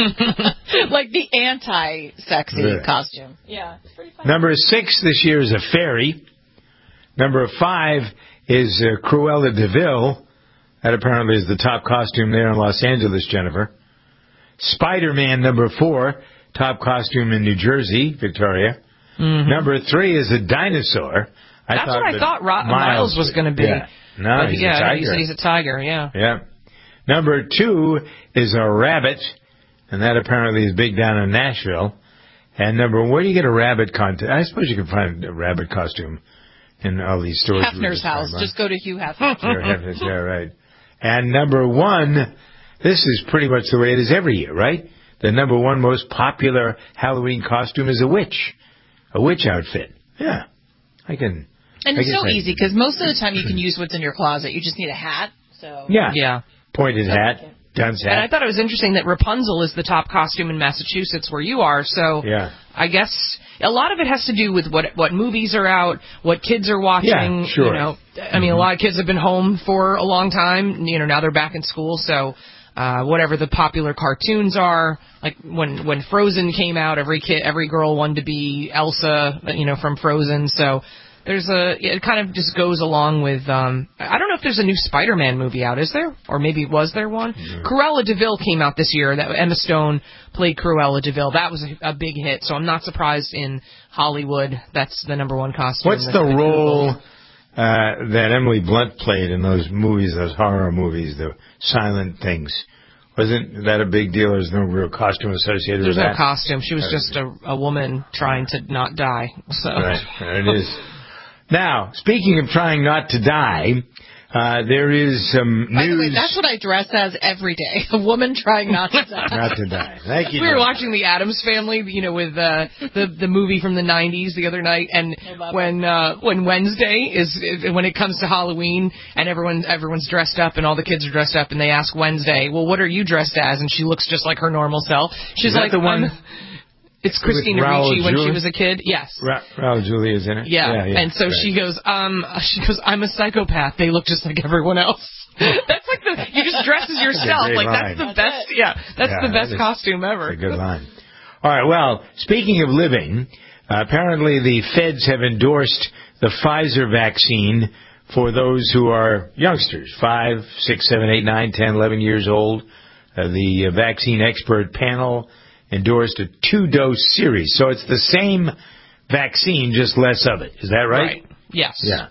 like the anti-sexy Really? costume. Yeah, it's pretty fun. Number six this year is a fairy. Number five is uh, Cruella de Vil. That apparently is the top costume there in Los Angeles, Jennifer. Spider-Man, number four, top costume in New Jersey, Victoria. Mm-hmm. Number three is a dinosaur. I That's thought what I that thought Ro- Miles was going to be. Yeah. No, But he's yeah, a tiger. He said he's a tiger, yeah. Yeah. Number two is a rabbit, and that apparently is big down in Nashville. And number, where do you get a rabbit contest? I suppose you can find a rabbit costume in all these stores. we Hefner's just house. talked about. Just go to Hugh Hefner. Sure, Hefner's, yeah, right. And number one, this is pretty much the way it is every year, right? The number one most popular Halloween costume is a witch. A witch outfit. Yeah. I can... And I it's guess so I- easy because most of the time you can use what's in your closet. You just need a hat. So Yeah. Yeah. Pointed hat. Dunce And I hat. thought it was interesting that Rapunzel is the top costume in Massachusetts where you are, so Yeah. I guess a lot of it has to do with what what movies are out, what kids are watching. Yeah, sure. You know, I mean, a lot of kids have been home for a long time. You know, now they're back in school, so uh, whatever the popular cartoons are. Like when when Frozen came out, every kid, every girl wanted to be Elsa, you know, from Frozen. So there's a, it kind of just goes along with, um, I don't know if there's a new Spider-Man movie out, is there? Or maybe was there one? Yeah. Cruella DeVille came out this year. That Emma Stone played Cruella DeVille. That was a, a big hit, so I'm not surprised in Hollywood that's the number one costume. What's the role uh, that Emily Blunt played in those movies, those horror movies, the silent things? Wasn't that a big deal? There's no real costume associated There's with no that? costume. She was just a, a woman trying to not die. So. Right, there it is. Now, speaking of trying not to die, uh, there is some news. By the way, that's what I dress as every day. A woman trying not to die. Not to die. Thank you. We were watching The Addams Family, you know, with uh, the the movie from the nineties the other night, and when uh, when Wednesday is, when it comes to Halloween, and everyone everyone's dressed up, and all the kids are dressed up, and they ask Wednesday, well, what are you dressed as? And she looks just like her normal self. She's is that like the one. I'm, It's Christina Ricci when she was a kid. Yes. Ra- Raul Julia is in it. Yeah. yeah, yeah and so right. she goes, um, she goes, I'm a psychopath. They look just like everyone else. That's like the, you just dress as yourself. That's like line. that's the best. Yeah. That's yeah, the best that is, costume ever. That's a good line. All right. Well, speaking of living, uh, apparently the feds have endorsed the Pfizer vaccine for those who are youngsters, five, six, seven, eight, nine, ten, eleven years old. Uh, the uh, vaccine expert panel endorsed a two-dose series. So it's the same vaccine, just less of it. Is that right? Right. Yes. Yeah.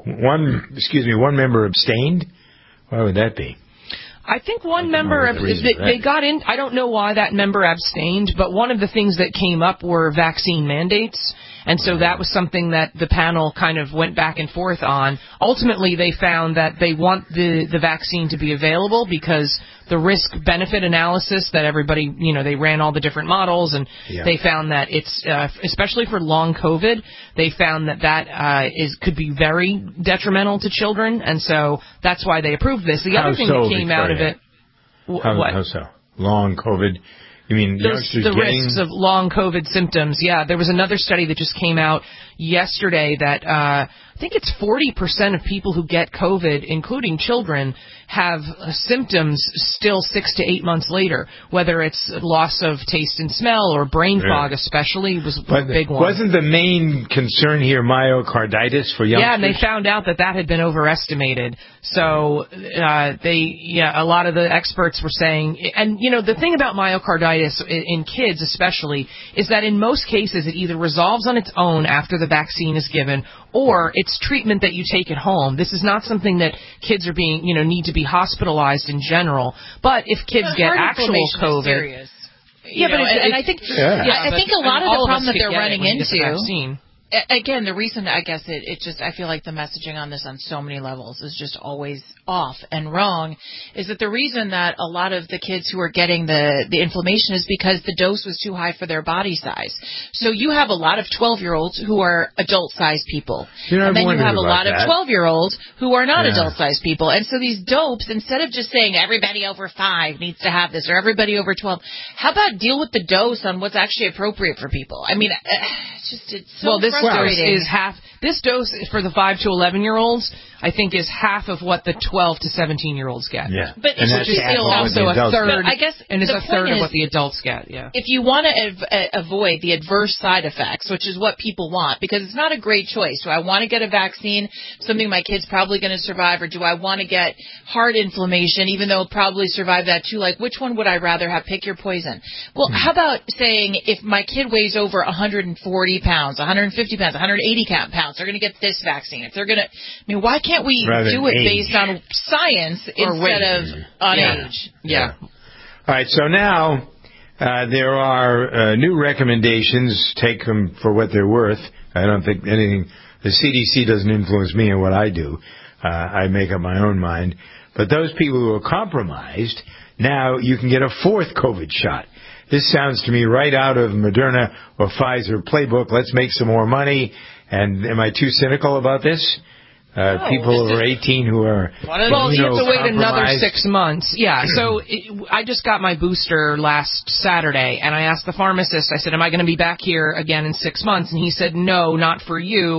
One, excuse me, one member abstained. Why would that be? I think one member, ab- they, they got in, I don't know why that member abstained, but one of the things that came up were vaccine mandates. And so that was something that the panel kind of went back and forth on. Ultimately, they found that they want the, the vaccine to be available because the risk-benefit analysis that everybody, you know, they ran all the different models, and yeah. they found that it's, uh, especially for long COVID, they found that that uh, is could be very detrimental to children, and so that's why they approved this. The how other thing so, that came Victoria? out of it... W- how, what? how so? Long COVID... You mean Those, youngsters the getting... risks of long COVID symptoms? Yeah, there was another study that just came out yesterday that uh, I think it's forty percent of people who get COVID, including children, have uh, symptoms still six to eight months later, whether it's loss of taste and smell or brain really? fog especially was but a big one. Wasn't the main concern here myocarditis for youngsters? Yeah, and they found out that that had been overestimated. So uh, they, yeah, a lot of the experts were saying, and you know, the thing about myocarditis in, in kids especially is that in most cases it either resolves on its own after the vaccine is given, or it's treatment that you take at home. This is not something that kids are being, you know, need to be hospitalized in general. But if kids the get actual COVID, yeah, you but know, and, it, and I think yeah. I, I think a lot I mean, of the problem of that they're running into. Again, the reason, I guess, it, it just, I feel like the messaging on this on so many levels is just always off and wrong, is that the reason that a lot of the kids who are getting the, the inflammation is because the dose was too high for their body size. So you have a lot of twelve-year-olds who are adult-sized people. You know, and then you have a lot that. of twelve-year-olds who are not yeah. adult-sized people. And so these dopes, instead of just saying everybody over five needs to have this or everybody over twelve, how about deal with the dose on what's actually appropriate for people? I mean, it's just, it's so well, this frustrating. dose is half. This dose for the five to eleven year olds, I think, is half of what the twelve to seventeen year olds get. Yeah, but and it's that's still also a third. I guess, and it's a third is, of what the adults get. Yeah. If you want to av- avoid the adverse side effects, which is what people want, because it's not a great choice. Do I want to get a vaccine, something my kid's probably going to survive, or do I want to get heart inflammation, even though it'll probably survive that too? Like, which one would I rather have? Pick your poison. Well, hmm. how about saying if my kid weighs over one hundred forty pounds, one hundred fifty pounds, one hundred eighty pounds, they're going to get this vaccine. If they're going to, I mean, why can't we Rather do it age. based on science or instead weight. of on yeah. age? Yeah. yeah. All right. So now uh, there are uh, new recommendations. Take them for what they're worth. I don't think anything. The C D C doesn't influence me in what I do. Uh, I make up my own mind. But those people who are compromised, now you can get a fourth COVID shot. This sounds to me right out of Moderna or Pfizer playbook. Let's make some more money. And am I too cynical about this? Uh, no, people over eighteen who are well, you have to wait another compromised. six months. Yeah. So it, I just got my booster last Saturday, and I asked the pharmacist. I said, "Am I going to be back here again in six months?" And he said, "No, not for you.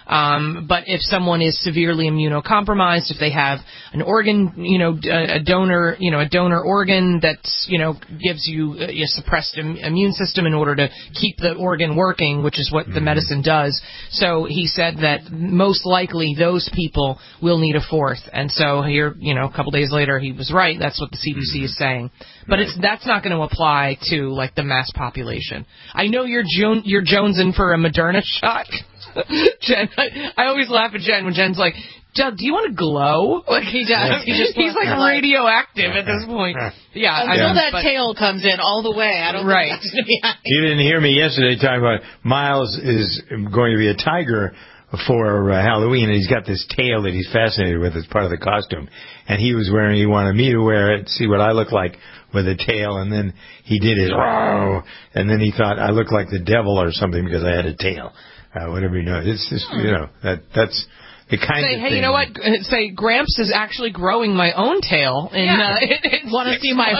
Um, but if someone is severely immunocompromised, if they have an organ, you know, a donor, you know, a donor organ that's, you know, gives you a suppressed immune system in order to keep the organ working, which is what the medicine does. So he said that most likely those people will need a fourth. And so here, you know, a couple days later, he was right. That's what the C D C is saying. But it's that's not going to apply to, like, the mass population. I know you're jo- you're jonesing for a Moderna shot. Jen, I, I always laugh at Jen when Jen's like, Doug, do you want to glow? Like he does. He just he's like radioactive at this point. Yeah, until I mean, that but, tail comes in all the way. I don't right. think that's going to be happening. You didn't hear me yesterday talking about Miles is going to be a tiger for uh, Halloween, and he's got this tail that he's fascinated with as part of the costume. And he was wearing, he wanted me to wear it, see what I look like with a tail, and then he did his wow, and then he thought I looked like the devil or something because I had a tail. Uh, whatever you know, it's just, you know, that that's the kind say, of hey, thing. you know what? Say, Gramps is actually growing my own tail. And, yeah. uh, Want to see my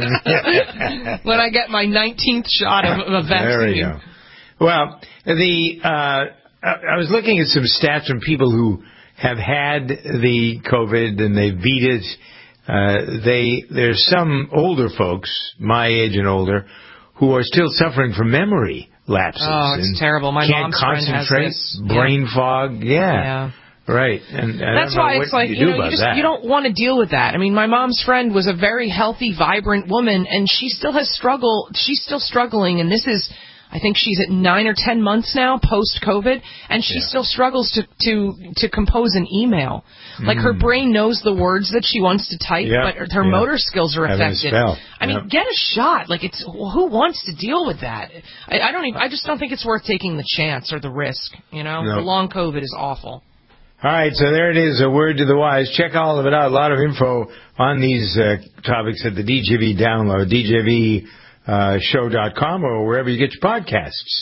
horn? When I get my nineteenth shot of, of vaccine. There we go. Well, the uh, I was looking at some stats from people who have had the COVID and they beat it. Uh, they there's some older folks, my age and older, who are still suffering from memory lapses. Oh, it's and terrible. My can't mom's friend has concentrate, this. brain yeah. fog. Yeah. yeah. Right. And I that's don't know why what it's like, you, you do know, about you just that. you don't want to deal with that. I mean, my mom's friend was a very healthy, vibrant woman, and she still has struggled. She's still struggling, and this is, I think she's at nine or ten months now post-COVID, and she yeah. still struggles to, to, to compose an email. Like, mm. her brain knows the words that she wants to type, yep. but her yep. motor skills are Having affected. I yep. mean, get a shot. Like, it's who wants to deal with that? I, I don't even. I just don't think it's worth taking the chance or the risk. You know, no. long COVID is awful. All right, so there it is, a word to the wise. Check all of it out. A lot of info on these uh, topics at the D J V download, D J V show dot com, or wherever you get your podcasts.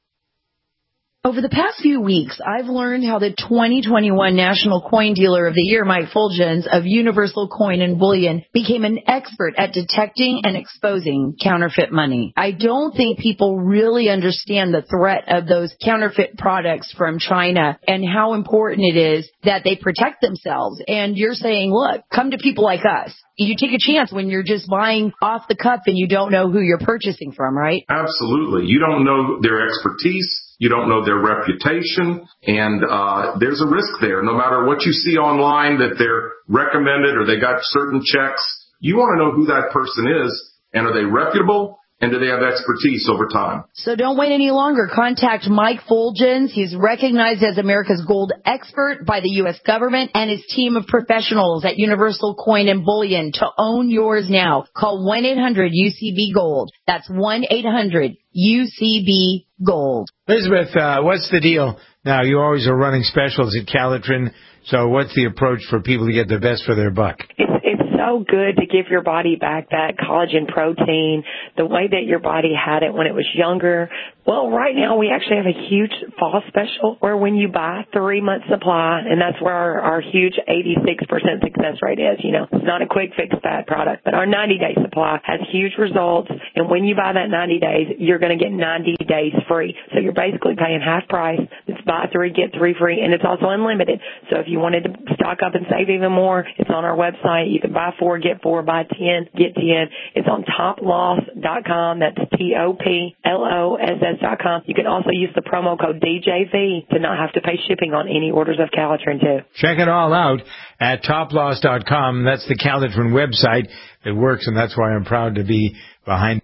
Over the past few weeks, I've learned how the twenty twenty-one National Coin Dealer of the Year, Mike Fulgens of Universal Coin and Bullion, became an expert at detecting and exposing counterfeit money. I don't think people really understand the threat of those counterfeit products from China and how important it is that they protect themselves. And you're saying, look, come to people like us. You take a chance when you're just buying off the cuff and you don't know who you're purchasing from, right? Absolutely. You don't know their expertise. You don't know their reputation, and uh, there's a risk there. No matter what you see online that they're recommended or they got certain checks, you want to know who that person is, and are they reputable, and do they have expertise over time? So don't wait any longer. Contact Mike Fulgens. He's recognized as America's gold expert by the U S government and his team of professionals at Universal Coin and Bullion to own yours now. Call one eight hundred U C B gold. That's one eight hundred U C B gold. Elizabeth, uh, what's the deal? Now, you always are running specials at Calitrin, so what's the approach for people to get the best for their buck? It's, it's so good to give your body back that collagen protein, the way that your body had it when it was younger. Well, right now we actually have a huge fall special where when you buy three months supply, and that's where our, our huge eighty-six percent success rate is. You know, it's not a quick fix fat product, but our ninety day supply has huge results. And when you buy that ninety days, you're going to get ninety days free. So you're basically paying half price. It's buy three, get three free, and it's also unlimited. So if you wanted to stock up and save even more, it's on our website. You can buy four, get four, buy ten, get ten. It's on top loss dot com. That's T O P L O S S dot com. You can also use the promo code D J V to not have to pay shipping on any orders of Calitrin too. Check it all out at top loss dot com. That's the Calitrin website. It works, and that's why I'm proud to be behind.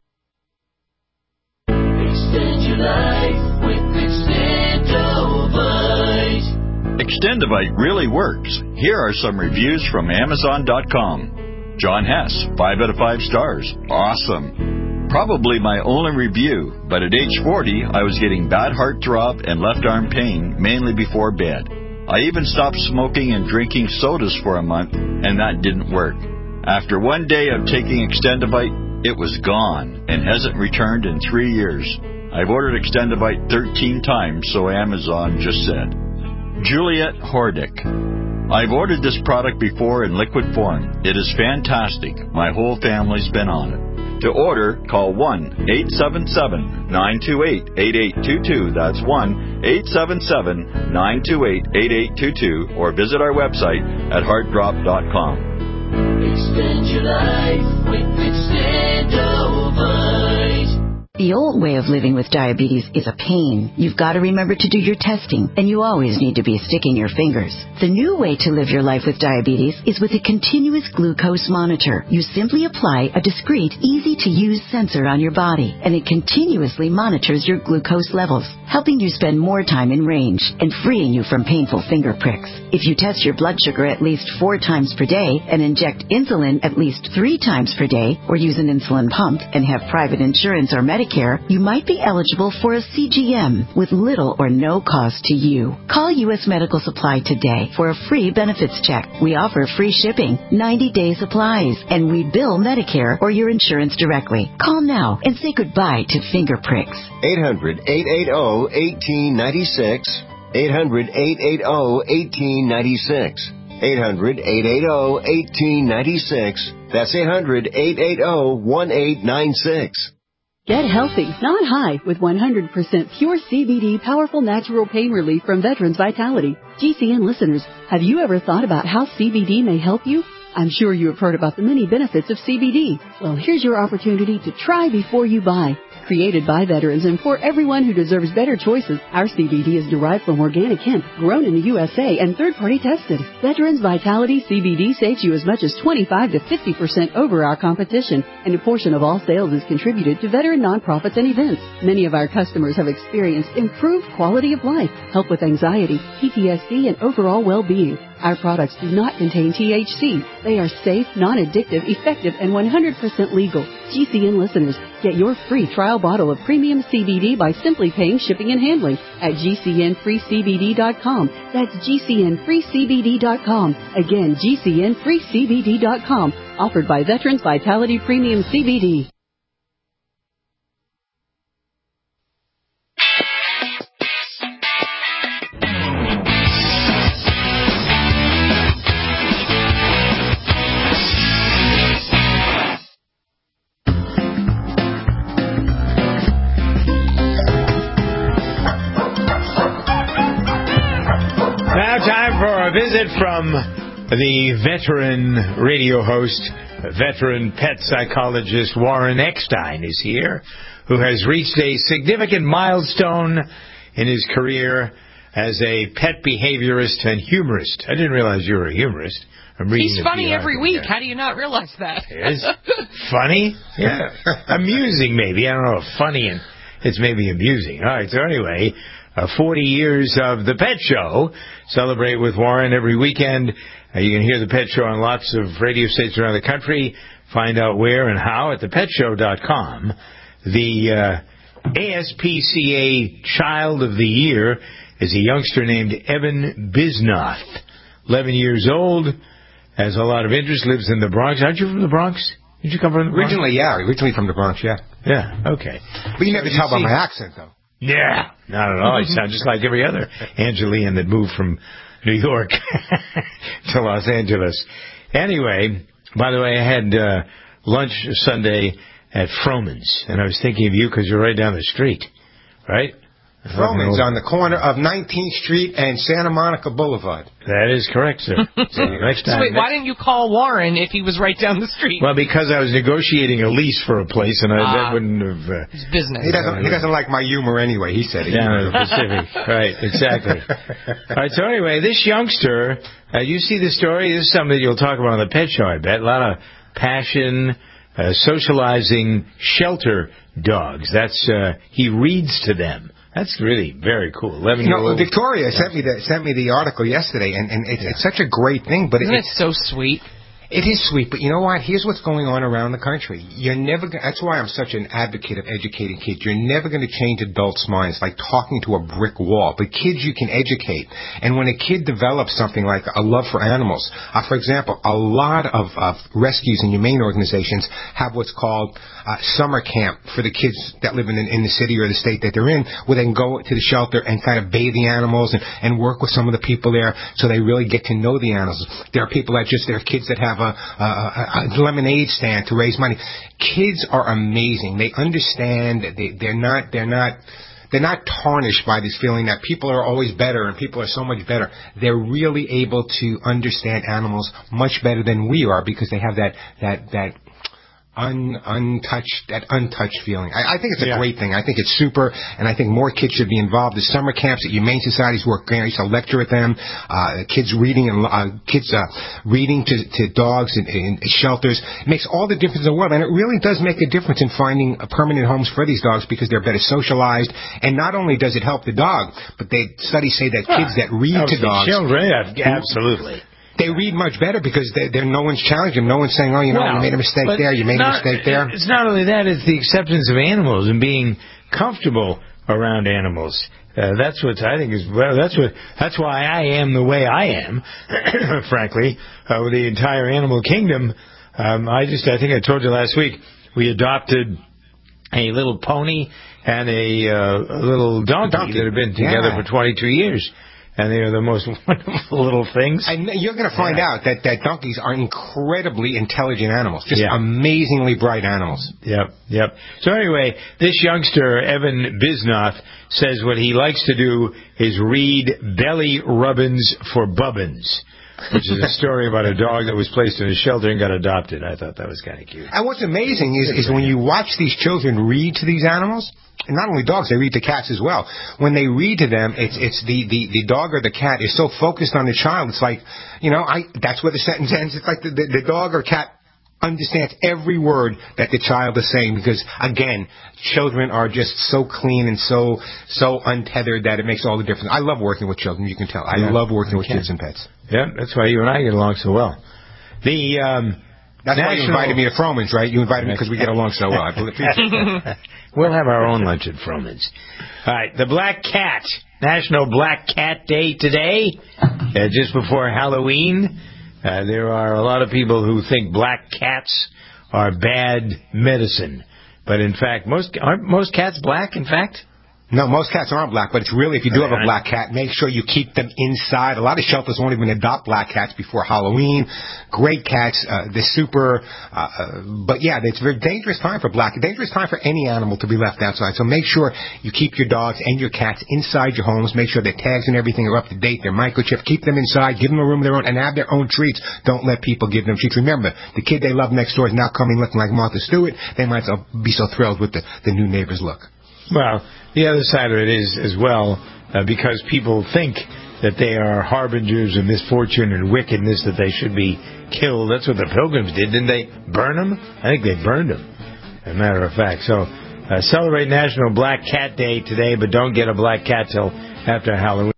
Extend your life with Extendovite. Extendovite really works. Here are some reviews from Amazon dot com. John Hess, five out of five stars. Awesome. Probably my only review, but at age forty, I was getting bad heartthrob and left arm pain, mainly before bed. I even stopped smoking and drinking sodas for a month, and that didn't work. After one day of taking Extendovite, it was gone and hasn't returned in three years. I've ordered Extendovite thirteen times, so Amazon just said. Juliet Hordick. I've ordered this product before in liquid form. It is fantastic. My whole family's been on it. To order, call one eight seven seven, nine two eight, eight eight two two. That's one eight seven seven, nine two eight, eight eight two two. Or visit our website at heart drop dot com. Extend your life with Extendovite. The old way of living with diabetes is a pain. You've got to remember to do your testing, and you always need to be sticking your fingers. The new way to live your life with diabetes is with a continuous glucose monitor. You simply apply a discreet, easy-to-use sensor on your body, and it continuously monitors your glucose levels, helping you spend more time in range and freeing you from painful finger pricks. If you test your blood sugar at least four times per day and inject insulin at least three times per day, or use an insulin pump and have private insurance or Medicare, you might be eligible for a C G M with little or no cost to you. Call U S Medical Supply today for a free benefits check. We offer free shipping, ninety-day supplies, and we bill Medicare or your insurance directly. Call now and say goodbye to finger pricks. eight hundred, eight eight zero, one eight nine six. eight hundred, eight eight zero, one eight nine six. eight hundred, eight eight zero, one eight nine six. That's eight hundred, eight eight zero, one eight nine six. Get healthy, not high, with one hundred percent pure C B D powerful natural pain relief from Veterans Vitality. G C N listeners, have you ever thought about how C B D may help you? I'm sure you have heard about the many benefits of C B D. Well, here's your opportunity to try before you buy. Created by veterans and for everyone who deserves better choices, our C B D is derived from organic hemp, grown in the U S A and third-party tested. Veterans Vitality C B D saves you as much as twenty-five to fifty percent over our competition, and a portion of all sales is contributed to veteran nonprofits and events. Many of our customers have experienced improved quality of life, help with anxiety, P T S D, and overall well-being. Our products do not contain T H C. They are safe, non-addictive, effective, and one hundred percent legal. G C N listeners, get your free trial bottle of premium C B D by simply paying shipping and handling at G C N free C B D dot com. That's G C N free C B D dot com. Again, G C N free C B D dot com. Offered by Veterans Vitality Premium C B D. Now time for a visit from the veteran radio host, veteran pet psychologist Warren Eckstein is here, who has reached a significant milestone in his career as a pet behaviorist and humorist. I didn't realize you were a humorist. I'm reading He's funny every week. How do you not realize that? It is funny? Yeah. Amusing, maybe. I don't know if funny and it's maybe amusing. All right, so anyway, uh, forty years of The Pet Show. Celebrate with Warren every weekend. Uh, you can hear The Pet Show on lots of radio stations around the country. Find out where and how at the pet show dot com. The uh, A S P C A Child of the Year is a youngster named Evan Bisnoth. eleven years old, has a lot of interest, lives in the Bronx. Aren't you from the Bronx? Did you come from the Bronx? Originally, yeah. Originally from the Bronx, yeah. Yeah, okay. But you never So tell by see- my accent, though. Yeah, not at all. I sound just like every other Angelian that moved from New York to Los Angeles. Anyway, by the way, I had uh, lunch Sunday at Froman's, and I was thinking of you because you're right down the street, right? Froman's on the corner of nineteenth Street and Santa Monica Boulevard. That is correct, sir. So next So time. wait, why didn't you call Warren if he was right down the street? Well, because I was negotiating a lease for a place, and I, Ah. that wouldn't have... Uh, It's business. He doesn't. He doesn't like my humor anyway. He said it. Down in the Pacific. Right, exactly. All right, so anyway, this youngster, uh, you see the story, this is something that you'll talk about on the Pet Show, I bet. A lot of passion, uh, socializing shelter dogs. That's, uh, he reads to them. That's really very cool. eleven You year know, old. Victoria sent me the sent me the article yesterday, and, and it's, it's such a great thing. But Isn't it's it so sweet? It is sweet, but you know what? Here's what's going on around the country. You're never. Go- that's why I'm such an advocate of educating kids. You're never going to change adults' minds like talking to a brick wall. But kids, you can educate. And when a kid develops something like a love for animals, uh, for example, a lot of, of rescues and humane organizations have what's called uh, summer camp for the kids that live in, in the city or the state that they're in, where they can go to the shelter and kind of bathe the animals and, and work with some of the people there so they really get to know the animals. There are people that just, there are kids that have a, a, a lemonade stand to raise money. Kids are amazing. They understand. They, they're not. They're not. They're not tarnished by this feeling that people are always better and people are so much better. They're really able to understand animals much better than we are because they have that that that. Un, untouched, that untouched feeling. I, I think it's a yeah. great thing. I think it's super, and I think more kids should be involved. The summer camps at humane societies work great. I used to lecture at them. Uh, kids reading and uh, kids uh, reading to, to dogs in, in shelters. It makes all the difference in the world, and it really does make a difference in finding permanent homes for these dogs because they're better socialized. And not only does it help the dog, but they studies say that kids that read to dogs, children, yeah, absolutely. They read much better because they, they're, no one's challenging them. No one's saying, oh, you know, well, you made a mistake there, you made not, a mistake there. It's not only that, it's the acceptance of animals and being comfortable around animals. Uh, that's what I think is, well, that's what, that's why I am the way I am, frankly, uh, with the entire animal kingdom. Um, I just, I think I told you last week, we adopted a little pony and a, uh, a little donkey, donkey that have been together yeah. for twenty-two years. And they are the most wonderful little things. And you're going to find yeah. out that, that donkeys are incredibly intelligent animals, just yeah. amazingly bright animals. Yep, yep. So anyway, this youngster, Evan Bisnoff, says what he likes to do is read Belly Rubbins for Bubbins, which is a story about a dog that was placed in a shelter and got adopted. I thought that was kind of cute. And what's amazing is, is when you watch these children read to these animals, and not only dogs, they read to cats as well. When they read to them, it's it's the, the, the dog or the cat is so focused on the child. It's like, you know, I that's where the sentence ends. It's like the, the, the dog or cat understands every word that the child is saying because, again, children are just so clean and so so untethered that it makes all the difference. I love working with children, you can tell. I yeah, love working with kids and pets. Yeah, that's why you and I get along so well. The... Um, That's National... why you invited me to Froman's, right? You invited me because we get along so well. I appreciate We'll have our own lunch at Froman's. All right, the Black Cat. National Black Cat Day today, uh, just before Halloween. Uh, there are a lot of people who think black cats are bad medicine. But in fact, most aren't most cats black, in fact? No, most cats aren't black, but it's really, if you do have a black cat, make sure you keep them inside. A lot of shelters won't even adopt black cats before Halloween. Great cats, uh, they're super, uh, uh, but yeah, it's a very dangerous time for black, dangerous time for any animal to be left outside. So make sure you keep your dogs and your cats inside your homes. Make sure their tags and everything are up to date. They're microchipped. Keep them inside. Give them a room of their own and have their own treats. Don't let people give them treats. Remember, the kid they love next door is now coming looking like Martha Stewart. They might be so thrilled with the, the new neighbor's look. Well, the other side of it is, as well, uh, because people think that they are harbingers of misfortune and wickedness, that they should be killed. That's what the Pilgrims did, didn't they? Burn them? I think they burned them, as a matter of fact. So, uh, celebrate National Black Cat Day today, but don't get a black cat till after Halloween.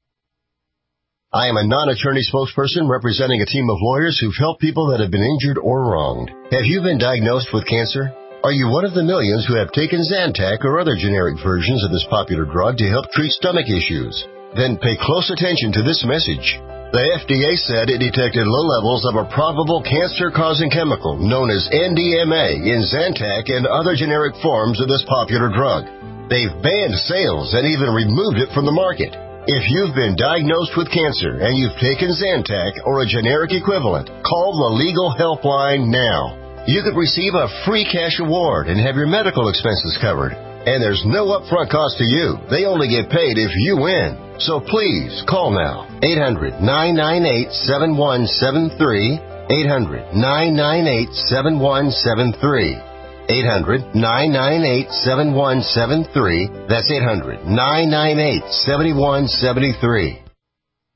I am a non-attorney spokesperson representing a team of lawyers who've helped people that have been injured or wronged. Have you been diagnosed with cancer? Are you one of the millions who have taken Zantac or other generic versions of this popular drug to help treat stomach issues? Then pay close attention to this message. The F D A said it detected low levels of a probable cancer-causing chemical known as N D M A in Zantac and other generic forms of this popular drug. They've banned sales and even removed it from the market. If you've been diagnosed with cancer and you've taken Zantac or a generic equivalent, call the Legal Helpline now. You could receive a free cash award and have your medical expenses covered. And there's no upfront cost to you. They only get paid if you win. So please, call now. eight hundred, nine nine eight, seven one seven three. eight hundred, nine nine eight, seven one seven three. eight hundred, nine nine eight, seven one seven three. That's eight hundred, nine nine eight, seven one seven three.